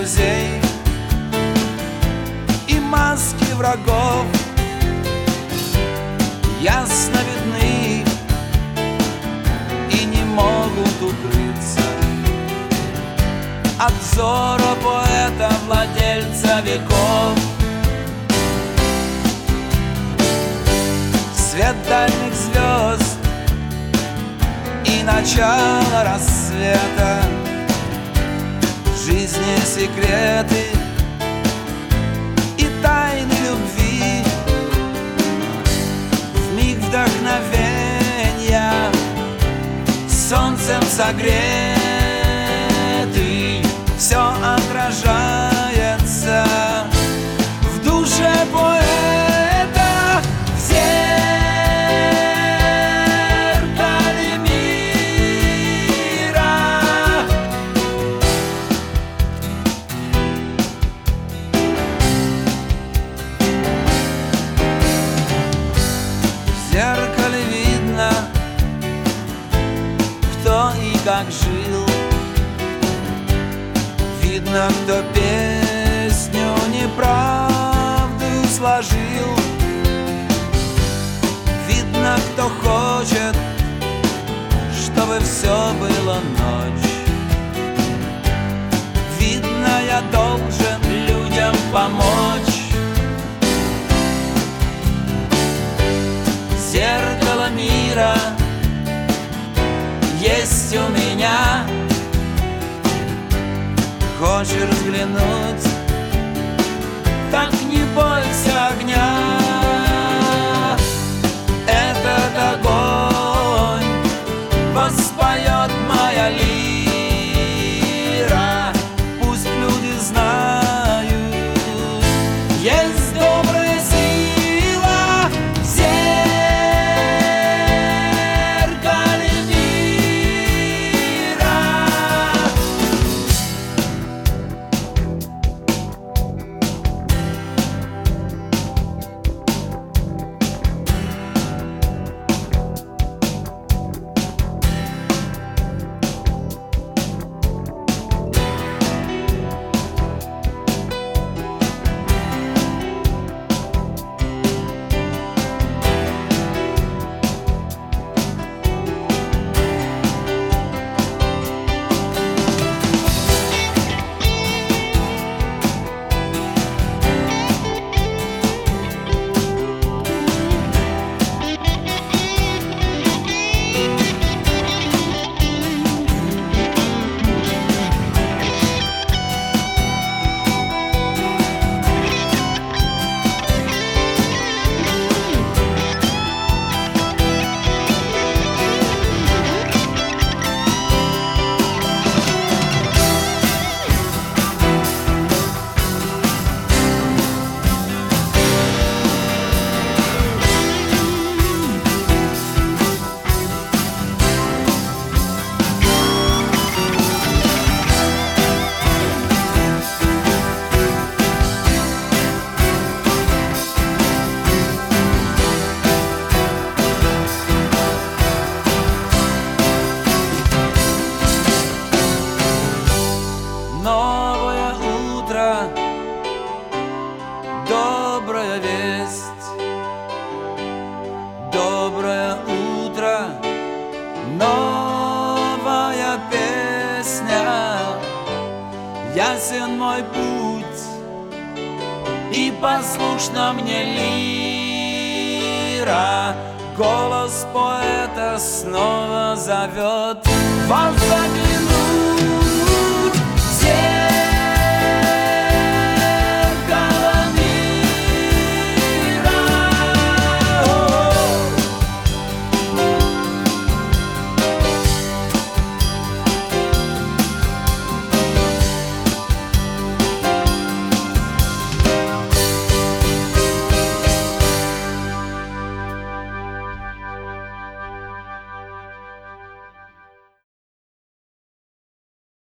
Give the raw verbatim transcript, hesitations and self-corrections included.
друзей и маски врагов ясно видны и не могут укрыться от взора поэта, владельца веков. Свет дальних звезд и начало рассвета, в жизни секреты и тайны любви, в миг вдохновения солнцем согретый, все отражается в душе поэта, в зеркале мира. В зеркале видно, кто и как жил. Видно, кто песню неправду сложил. Видно, кто хочет, чтобы все было ночь. Видно, я должен людям помочь. Зеркало мира есть у меня. Хочешь взглянуть, так не бойся огня. Этот огонь воспоет моя лира. Пусть люди знают, есть добрая сила в зеркале мира. Новое утро, добрая весть. Доброе утро, новая песня. Ясен мой путь, и послушна мне лира. Голос поэта снова зовет вас заглянуть.